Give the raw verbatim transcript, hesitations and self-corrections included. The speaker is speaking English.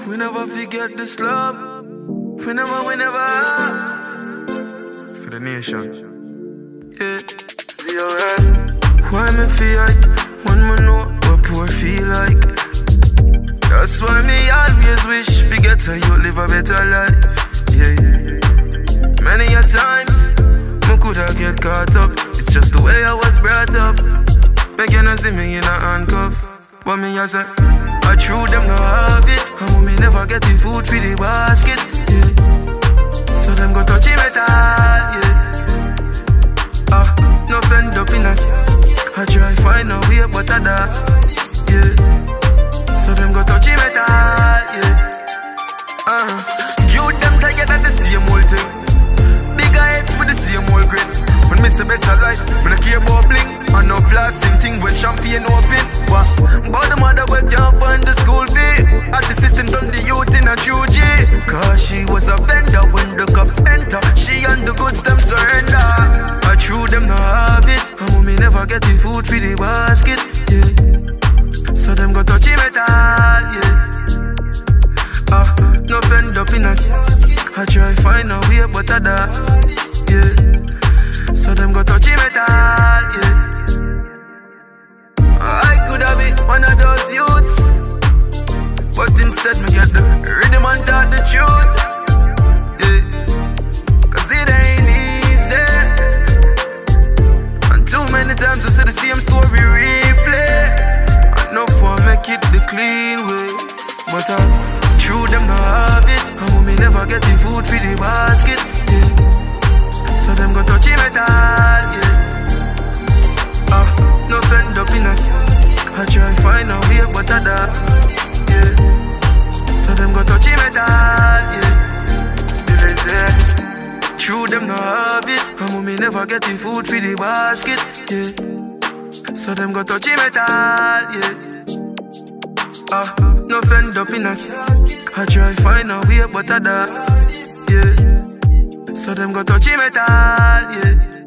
We never forget this love. We never, we never. For the nation. Yeah. Why me feel like when me know what poor feel like? That's why me always wish forget how you live a better life. Yeah. Many a times me coulda get caught up. It's just the way I was brought up. Beg you not see me in a handcuff. But me I say I true them no have it. And when me never get the food for the basket. Yeah. So them go touchy metal. Yeah. Ah, no fend up in a. I try find a way but I die. Yeah. So them go touchy metal. Yeah. Ah, you them tired at the same old thing. Bigger heads with the same old grin. When me say better life, when I care about bling. And no flossing thing when champagne open. What? But the mother we can't find the school fee. At the system done the youth in a true G. Cause she was a vendor when the cops enter. She and the goods them surrender. I true them no have it. And when me never get the food for the basket. Yeah. So them go touchy metal. Yeah. Ah, no fend up in a. I try find a way but I die. Yeah. So them go touchy metal. Yeah. I could have been one of those youths, but instead me get the rhythm and talk the truth. Yeah. Cause it ain't easy. And too many times we see the same story replay. And no for make it the clean way. But I uh, true them no have it. And when me never get the food for the basket. Yeah. So them go touchy metal. Yeah. Ah, no fend up in a. I try find a way but I die. Yeah. So them go touchy metal. Yeah. Yeah. True them no have it. And when me never get the food for the basket. Yeah. So them go touchy metal. Yeah. Ah, no fend up in a. I try find a way but I die. Yeah. So them go touchy metal. Yeah.